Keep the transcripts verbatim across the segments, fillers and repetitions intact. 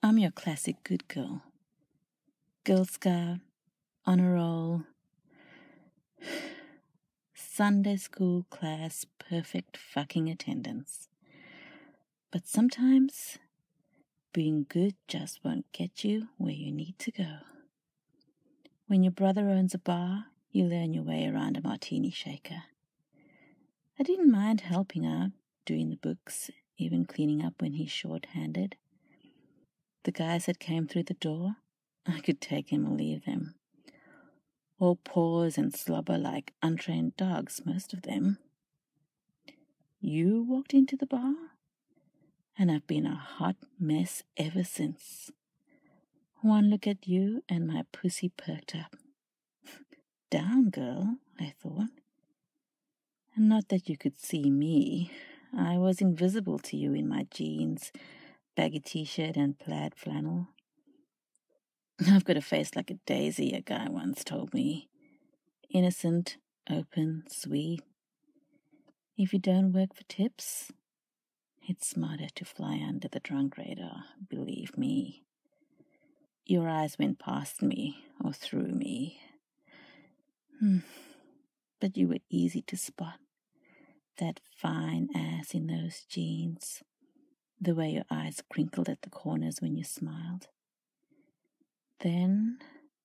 I'm your classic good girl. Girl Scout, honor roll, Sunday school class, perfect fucking attendance. But sometimes being good just won't get you where you need to go. When your brother owns a bar, you learn your way around a martini shaker. I didn't mind helping out, doing the books, even cleaning up when he's short-handed. The guys that came through the door, I could take them or leave them. All paws and slobber like untrained dogs, most of them. You walked into the bar, and I've been a hot mess ever since. One look at you and my pussy perked up. Down, girl, I thought. Not that you could see me. I was invisible to you in my jeans, baggy t-shirt and plaid flannel. I've got a face like a daisy, a guy once told me. Innocent, open, sweet. If you don't work for tips, it's smarter to fly under the drunk radar, believe me. Your eyes went past me or through me. Hmm. But you were easy to spot. That fine ass in those jeans. The way your eyes crinkled at the corners when you smiled. Then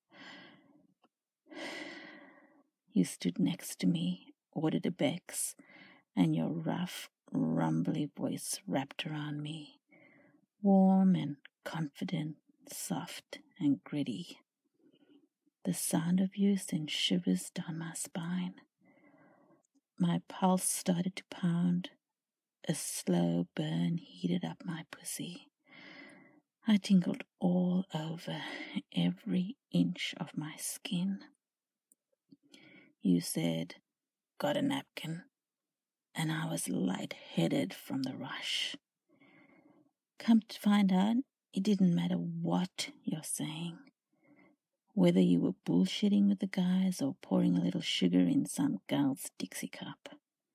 you stood next to me, ordered a Bex, and your rough, rumbly voice wrapped around me. Warm and confident, soft and gritty. The sound of you sent shivers down my spine. My pulse started to pound. A slow burn heated up my pussy. I tingled all over, every inch of my skin. You said, "Got a napkin?" And I was lightheaded from the rush. Come to find out, it didn't matter what you're saying. Whether you were bullshitting with the guys or pouring a little sugar in some girl's Dixie cup.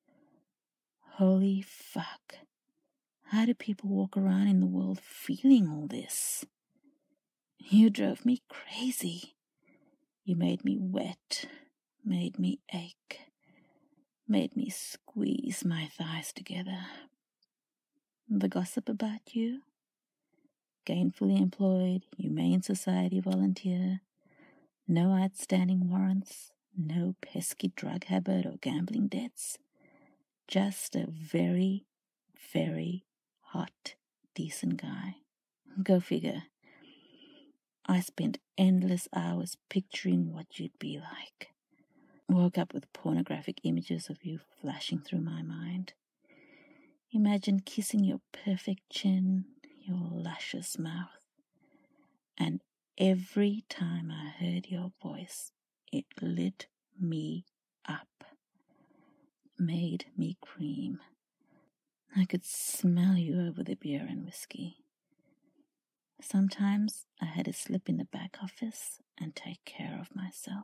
Holy fuck. How do people walk around in the world feeling all this? You drove me crazy. You made me wet, made me ache, made me squeeze my thighs together. The gossip about you? Gainfully employed, humane society volunteer, no outstanding warrants, no pesky drug habit or gambling debts. Just a very, very hot, decent guy. Go figure. I spent endless hours picturing what you'd be like. Woke up with pornographic images of you flashing through my mind. Imagine kissing your perfect chin, your luscious mouth. And every time I heard your voice, it lit me up. Made me cream. I could smell you over the beer and whiskey. Sometimes I had to slip in the back office and take care of myself.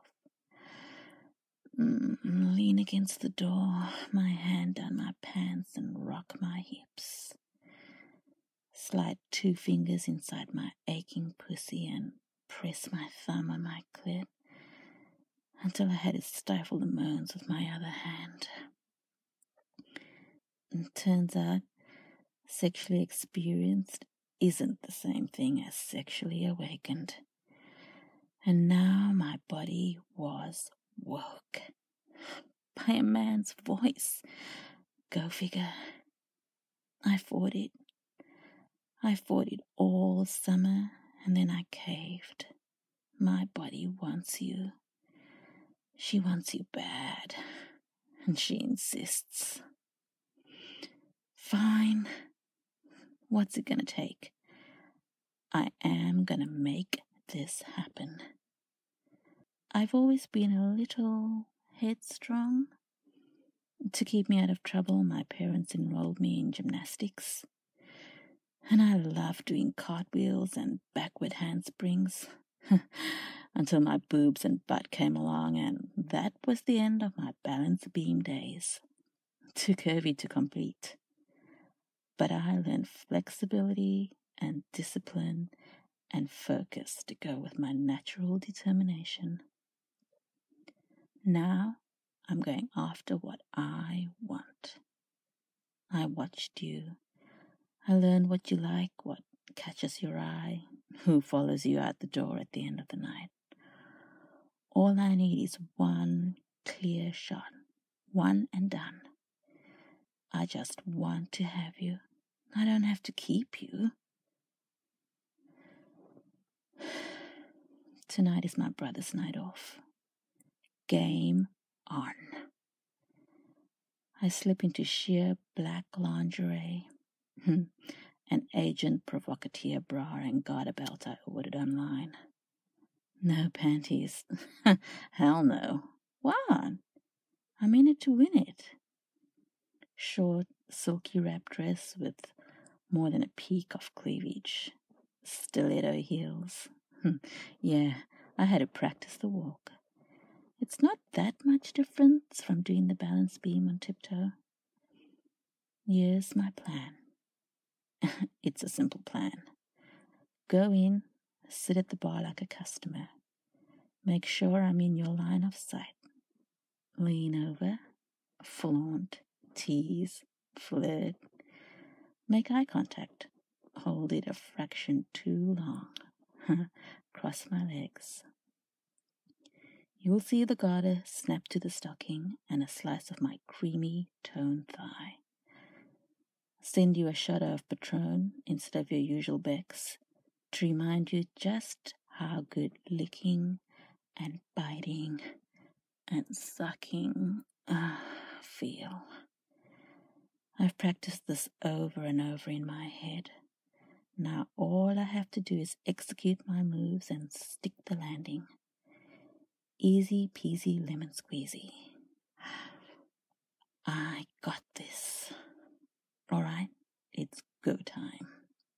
Mm, lean against the door, my hand down my pants and rock my hips. Slide two fingers inside my aching pussy and press my thumb on my clit until I had to stifle the moans with my other hand. It turns out sexually experienced isn't the same thing as sexually awakened. And now my body was woke by a man's voice. Go figure. I fought it. I fought it all summer, and then I caved. My body wants you. She wants you bad, and she insists. Fine. What's it gonna take? I am gonna make this happen. I've always been a little headstrong. To keep me out of trouble, my parents enrolled me in gymnastics. And I loved doing cartwheels and backward handsprings until my boobs and butt came along, and that was the end of my balance beam days. Too curvy to complete. But I learned flexibility and discipline and focus to go with my natural determination. Now I'm going after what I want. I watched you. I learned what you like, what catches your eye, who follows you out the door at the end of the night. All I need is one clear shot, one and done. I just want to have you. I don't have to keep you. Tonight is my brother's night off. Game on. I slip into sheer black lingerie, an agent provocateur bra and garter belt I ordered online. No panties. Hell no. What? I'm in it to win it. Short, silky wrap dress with more than a peak of cleavage. Stiletto heels. Yeah, I had to practice the walk. It's not that much difference from doing the balance beam on tiptoe. Here's my plan. It's a simple plan. Go in, sit at the bar like a customer. Make sure I'm in your line of sight. Lean over, flaunt, tease, flirt. Make eye contact. Hold it a fraction too long. Cross my legs. You'll see the garter snap to the stocking and a slice of my creamy toned thigh. Send you a shot of Patron instead of your usual Bex to remind you just how good licking and biting and sucking uh, feel. I've practiced this over and over in my head. Now all I have to do is execute my moves and stick the landing. Easy peasy lemon squeezy. I got this. All right, it's go time.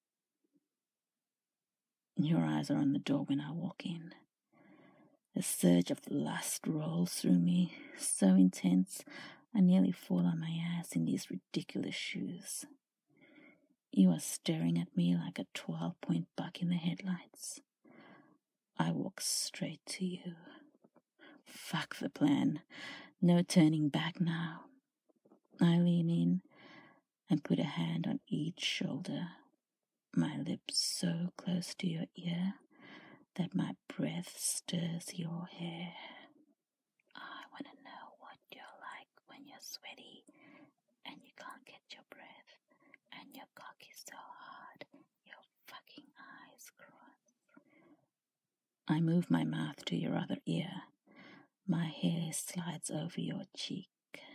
Your eyes are on the door when I walk in. A surge of lust rolls through me, so intense I nearly fall on my ass in these ridiculous shoes. You are staring at me like a twelve-point buck in the headlights. I walk straight to you. Fuck the plan. No turning back now. I lean in and put a hand on each shoulder, my lips so close to your ear that my breath stirs your hair. I want to know what you're like when you're sweaty and you can't get your breath and your cock is so hard your fucking eyes cross. I move my mouth to your other ear. My hair slides over your cheek.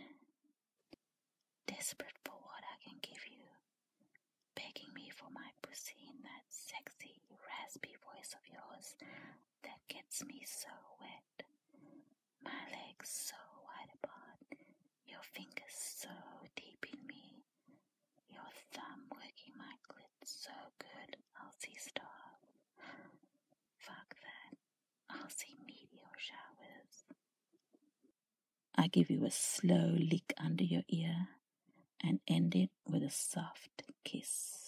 Desperate for what I can give you, begging me for my pussy in that sexy, raspy voice of yours that gets me so wet. My legs so wide apart, your fingers so deep in me, your thumb working my clit so good I'll see stars. Fuck that, I'll see meteor showers. I give you a slow lick under your ear and end it with a soft kiss.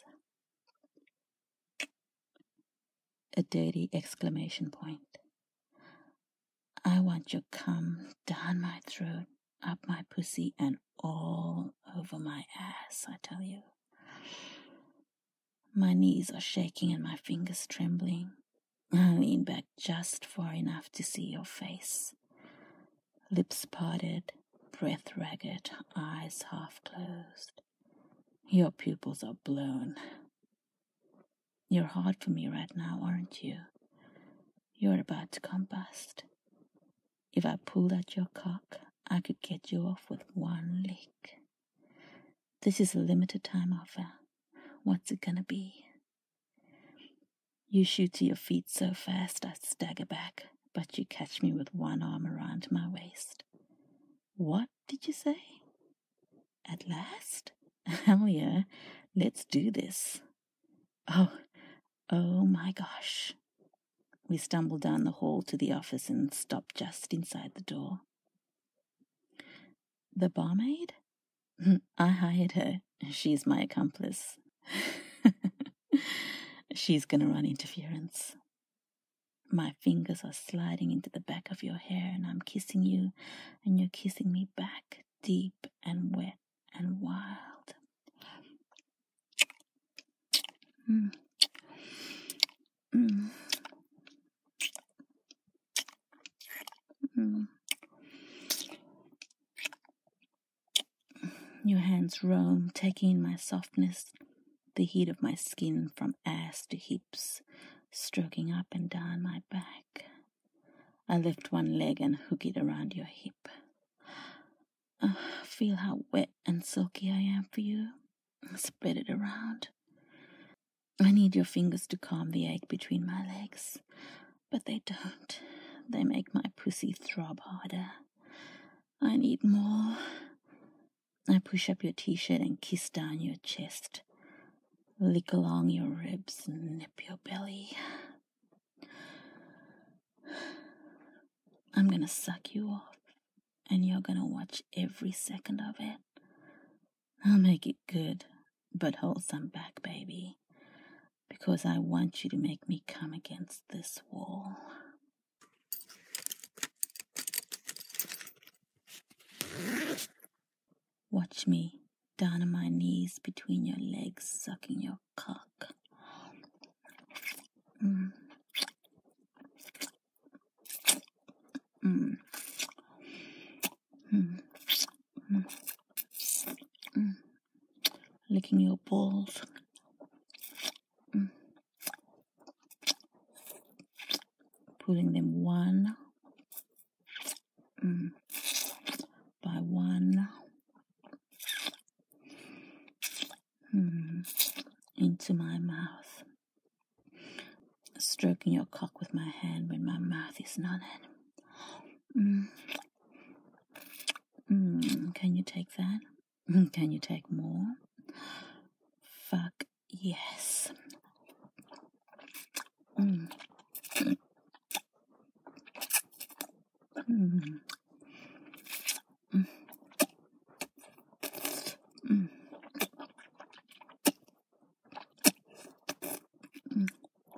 A dirty exclamation point. I want your cum down my throat, up my pussy, and all over my ass, I tell you. My knees are shaking and my fingers trembling. I lean back just far enough to see your face. Lips parted, breath ragged, eyes half closed. Your pupils are blown. You're hard for me right now, aren't you? You're about to combust. If I pulled out your cock, I could get you off with one lick. This is a limited time offer. What's it gonna be? You shoot to your feet so fast I stagger back, but you catch me with one arm around my waist. What did you say? At last? Hell yeah, let's do this. Oh, oh my gosh. We stumble down the hall to the office and stop just inside the door. The barmaid? I hired her. She's my accomplice. She's gonna run interference. My fingers are sliding into the back of your hair and I'm kissing you and you're kissing me back, deep and wet and wild. Mm. Mm. Mm. Your hands roam, taking in my softness, the heat of my skin from ass to hips, stroking up and down my back. I lift one leg and hook it around your hip. Uh, feel how wet and silky I am for you. Spread it around. I need your fingers to calm the ache between my legs, but they don't. They make my pussy throb harder. I need more. I push up your t-shirt and kiss down your chest. Lick along your ribs and nip your belly. I'm gonna suck you off, and you're gonna watch every second of it. I'll make it good, but hold some back, baby, because I want you to make me come against this wall. Watch me down on my knees between your legs, sucking your cock. Mm. Mm. Mm. Mm. Mm. Licking your balls. Mm. Pulling them one mm. by one mm. into my mouth. Stroking your cock with my hand when my mouth is not in. Mm. Mm. Can you take that? Mm. Can you take more? Fuck yes. Mm. Mm. Mm. Mm. Mm.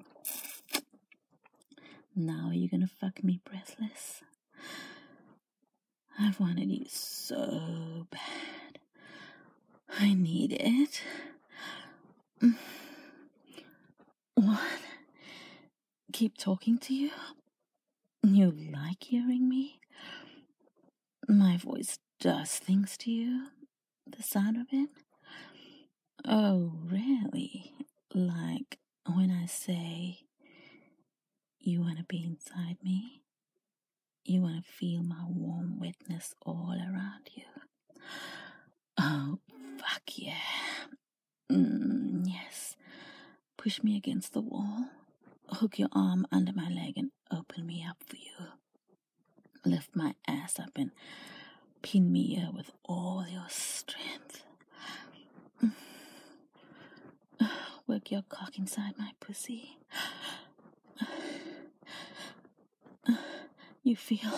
Now are you gonna fuck me breathless? I've wanted you so bad. I need it. Mm. What? Keep talking to you? You like hearing me? My voice does things to you? The sound of it? Oh, really? Like when I say, you want to be inside me? You want to feel my warm wetness all around you? Oh, fuck yeah. Mm, yes. Push me against the wall. Hook your arm under my leg and open me up for you. Lift my ass up and pin me here with all your strength. Work your cock inside my pussy. You feel...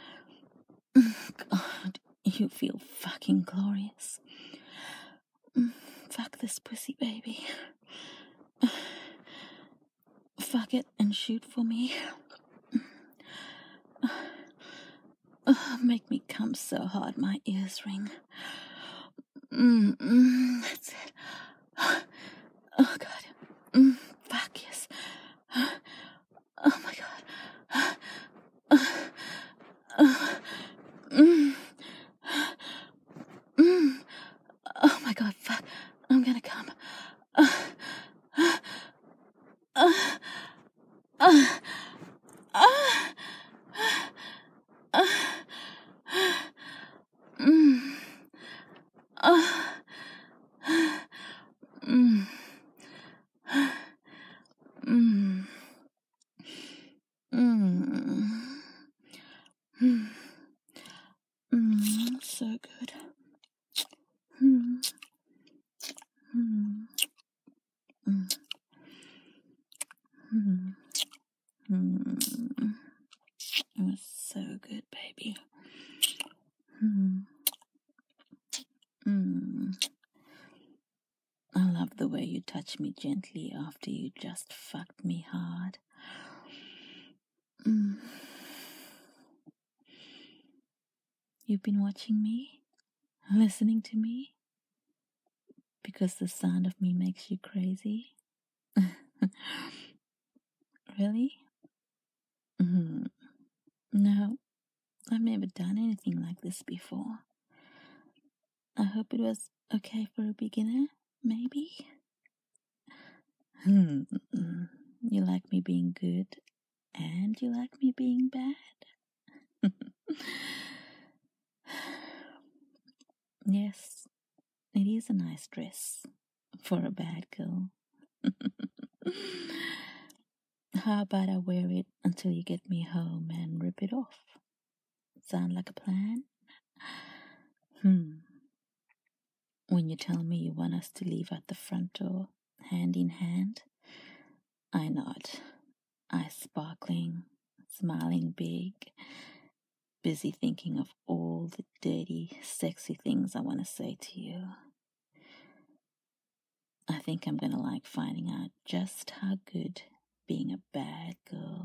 God, you feel fucking glorious. Fuck this pussy, baby. Fuck it and shoot for me. Make me come so hard my ears ring. Mm-mm, that's it. Oh, God. Mm, fuck, yes. Oh, my God. Mm. Mm. Oh, my God, fuck. I'm gonna come. Uh, uh, uh, uh, uh, uh, mm. Uh, mm. touch me gently after you just fucked me hard. Mm. You've been watching me, listening to me, because the sound of me makes you crazy? Really? Mm. No, I've never done anything like this before. I hope it was okay for a beginner, maybe? Hmm. You like me being good, and you like me being bad? Yes, it is a nice dress for a bad girl. How about I wear it until you get me home and rip it off? Sound like a plan? Hmm. When you tell me you want us to leave at the front door, hand in hand, I nod, eyes sparkling, smiling big, busy thinking of all the dirty, sexy things I want to say to you. I think I'm gonna like finding out just how good being a bad girl